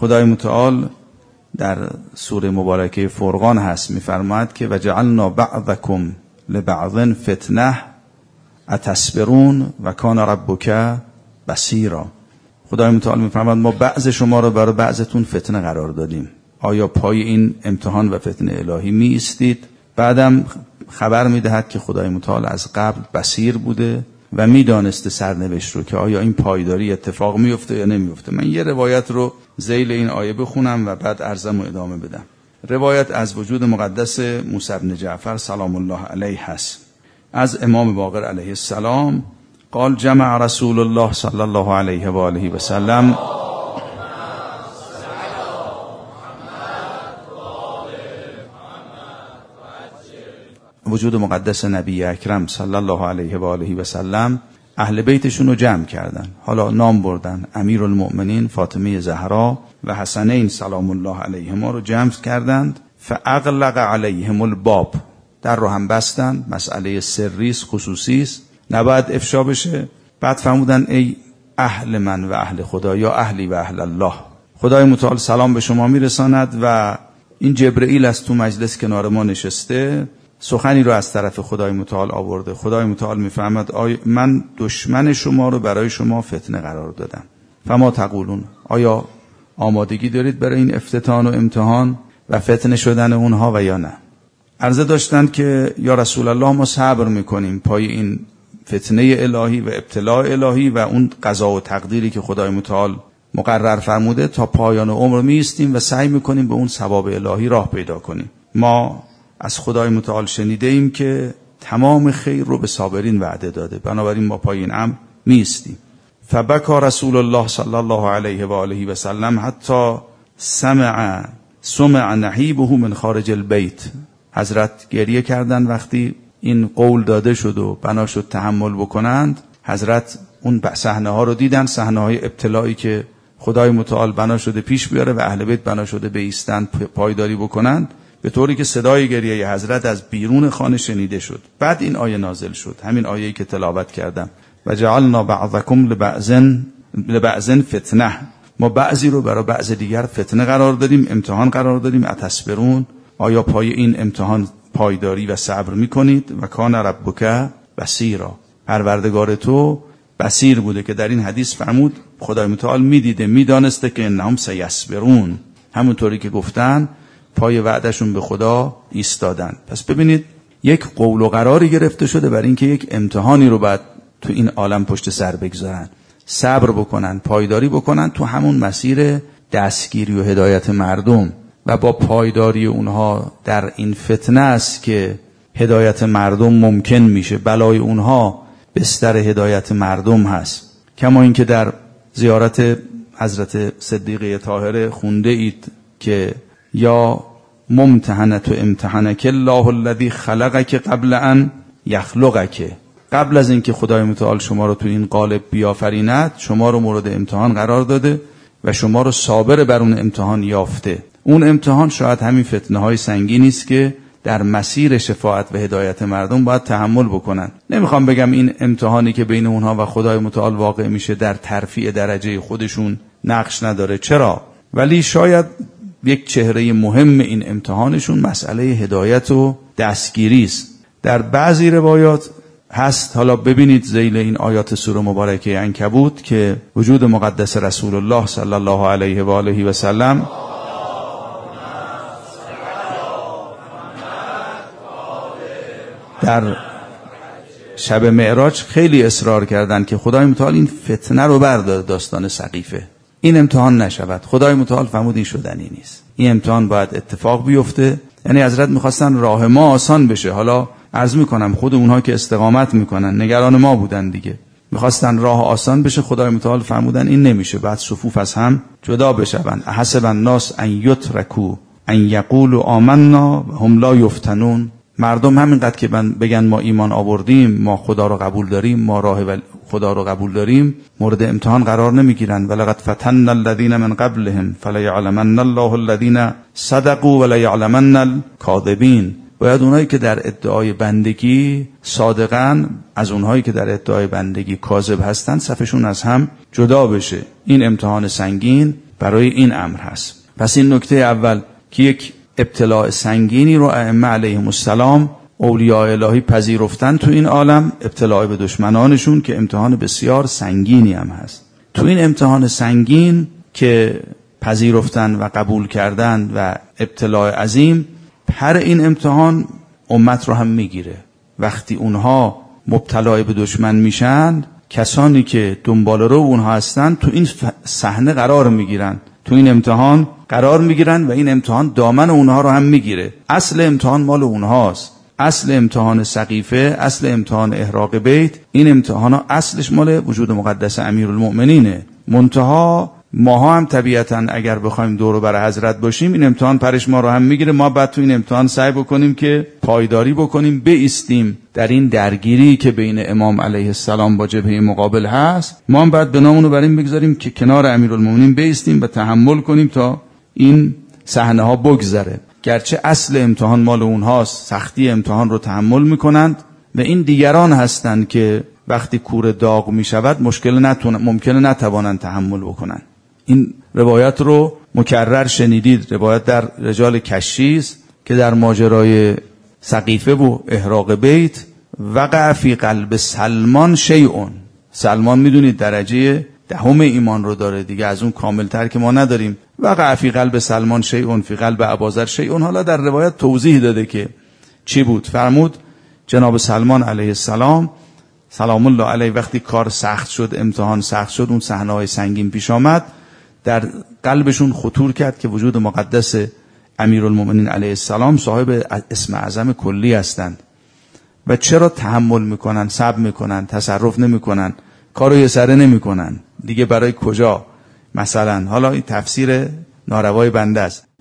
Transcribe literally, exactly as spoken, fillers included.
خدای متعال در سوره مبارکه فرقان هست میفرماید که وجعلنا بعضکم لبعض فتنه اتصبرون و کان ربک بصیرا. خدای متعال میفرماید ما بعض شما رو برای بعضتون فتنه قرار دادیم. آیا پای این امتحان و فتنه الهی می ایستید؟ بعدم خبر میدهد که خدای متعال از قبل بصیر بوده و میدانسته سرنوشت رو که آیا این پایداری اتفاق میفته یا نمیفته. من یه روایت رو ذیل این آیه بخونم و بعد عرضم رو ادامه بدم. روایت از وجود مقدس موسی بن جعفر سلام الله علیه هست، از امام باقر علیه السلام قال جمع رسول الله صلی الله علیه و آله و سلم وجود مقدس نبی اکرم صلی الله علیه و آله و سلم اهل بیتشون رو جمع کردن. حالا نام بردن امیرالمؤمنین فاطمه زهرا و حسنین سلام الله علیهما رو جمع کردند. فاغلق علیهم الباب، در رو هم بستن، مسئله سریست خصوصیست نباید افشا بشه. بعد فرمودن ای اهل من و اهل خدا یا اهلی و اهل الله، خدای متعال سلام به شما میرساند و این جبرئیل از تو مجلس کنار ما نشسته سخنی رو از طرف خدای متعال آورده. خدای متعال میفرماد من دشمن شما رو برای شما فتنه قرار دادم. فما تقولون، آیا آمادگی دارید برای این افتتان و امتحان و فتنه شدن اونها و یا نه؟ عرضه داشتند که یا رسول الله ما صبر میکنیم پای این فتنه الهی و ابتلاء الهی و اون قضا و تقدیری که خدای متعال مقرر فرموده تا پایان عمر میستیم و سعی میکنیم به اون ثواب الهی راه پیدا کنیم. ما از خدای متعال شنیده ایم که تمام خیر رو به صابرین وعده داده، بنابراین ما پای این امر میستیم. فبکا رسول الله صلی الله علیه و آله و سلم حتی سمع سمع نحیبه من خارج البیت. حضرت گریه کردن وقتی این قول داده شد و بنا شد تحمل بکنند. حضرت اون صحنه ها رو دیدن، صحنه های ابتلایی که خدای متعال بنا شده پیش بیاره و اهل بیت بنا شده به ایستن پایداری بکنند، به طوری که صدای گریه حضرت از بیرون خانه شنیده شد. بعد این آیه نازل شد، همین آیه‌ای که تلاوت کردم و جعلنا بعضکم لبعض لبعض فتنه، ما بعضی رو برای بعض دیگر فتنه قرار دادیم، امتحان قرار دادیم. اتصبرون، آیا پای این امتحان پایداری و صبر میکنید؟ و کان ربک بصیرا، پروردگار تو بصیر بوده که در این حدیث فرمود خدای متعال میدیده میدانسته که انهم سیصبرون، همونطوری که گفتن پای وعدشون به خدا ایستادن. پس ببینید یک قول و قراری گرفته شده برای اینکه یک امتحانی رو بعد تو این عالم پشت سر بگذارن، صبر بکنن، پایداری بکنن تو همون مسیر دستگیری و هدایت مردم و با پایداری اونها در این فتنه است که هدایت مردم ممکن میشه. بلای اونها بستر هدایت مردم هست. کما اینکه در زیارت حضرت صدیقه طاهره خونده اید که یا ممتحنت و امتحنک الله الذی خلقک قبل ان یخلقک، قبل از اینکه خدای متعال شما رو تو این قالب بیافریند شما رو مورد امتحان قرار داده و شما رو صابر بر اون امتحان یافته. اون امتحان شاید همین فتنه های سنگینی است که در مسیر شفاعت و هدایت مردم باید تحمل بکنن. نمیخوام بگم این امتحانی که بین اونها و خدای متعال واقع میشه در ترفیع درجه خودشون نقش نداره، چرا؟ ولی شاید یک چهره مهم این امتحانشون مسئله هدایت و دستگیری است. در بعضی روایات هست، حالا ببینید ذیل این آیات سوره مبارکه عنکبوت که وجود مقدس رسول الله صلی الله علیه و آله و سلم در شب معراج خیلی اصرار کردند که خدای متعال این فتنه رو بردار، داستان سقیفه، این امتحان نشود. خدای متعال فرمود این شدنی نیست، این امتحان باید اتفاق بیفته. یعنی حضرت میخواستن راه ما آسان بشه. حالا عرض میکنم خود اونها که استقامت میکنن نگران ما بودن دیگه، میخواستن راه آسان بشه. خدای متعال فرمودن این نمیشه، بعد صفوف از هم جدا بشون. احسب الناس ان یترکوا ان یقولوا آمنا و هم لا یفتنون، مردم همینقدر که بگن ما ایمان آوردیم، ما خدا رو قبول داریم، ما راه خدا رو قبول داریم، مورد امتحان قرار نمیگیرن. ولقد فتن الذين من قبلهم فليعلمن الله الذين صدقوا وليعلمن الكاذبين. باید اونایی که در ادعای بندگی صادقن از اونهایی که در ادعای بندگی کاذب هستن صفشون از هم جدا بشه. این امتحان سنگین برای این امر هست. پس این نکته اول که یک ابتلاء سنگینی رو ائمه علیهم السلام اولیاء الهی پذیرفتن تو این عالم، ابتلاء به دشمنانشون که امتحان بسیار سنگینی هم هست. تو این امتحان سنگین که پذیرفتن و قبول کردن و ابتلاء عظیم، پر این امتحان امت رو هم میگیره. وقتی اونها مبتلا به دشمن میشن، کسانی که دنبال رو اونها هستن تو این صحنه قرار میگیرن، تو این امتحان قرار میگیرن و این امتحان دامن اونها رو هم میگیره. اصل امتحان مال اونهاست. اصل امتحان سقیفه، اصل امتحان احراق بیت، این امتحان ها اصلش مال وجود مقدس امیرالمؤمنینه. منتها ماها هم طبیعتاً اگر بخوایم دور و بر حضرت باشیم، این امتحان پرش ما رو هم میگیره. ما بعد تو این امتحان سعی بکنیم که پایداری بکنیم، بایستیم در این درگیری که بین امام علیه السلام با جبهه مقابل هست. ما هم بعد بنامونو بر این بگذاریم که کنار امیرالمؤمنین بایستیم و تحمل کنیم تا این صحنه ها بگذره. گرچه اصل امتحان مال اونهاست، سختی امتحان رو تحمل میکنند و این دیگران هستند که وقتی کوره داغ میشود مشکل نتونه ممکنه نتوانند تحمل بکنند. این روایت رو مکرر شنیدید، روایت در رجال کشیست که در ماجرای سقیفه و احراق بیت وقع فی قلب سلمان شیئون. سلمان میدونید درجه دهم ایمان رو داره دیگه، از اون کاملتر که ما نداریم. وقع فی قلب سلمان شیئون فی قلب ابوذر شیئون. حالا در روایت توضیح داده که چی بود. فرمود جناب سلمان علیه السلام سلام الله علیه وقتی کار سخت شد، امتحان سخت شد، اون صحنه‌های سنگین پیش آمد، در قلبشون خطور کرد که وجود مقدس امیرالمؤمنین علیه السلام صاحب اسم اعظم کلی هستند و چرا تحمل میکنن، صبر میکنن، تصرف نمیکنن، کارو یه سره نمیکنن دیگه، برای کجا مثلا. حالا این تفسیر ناروای بنده است.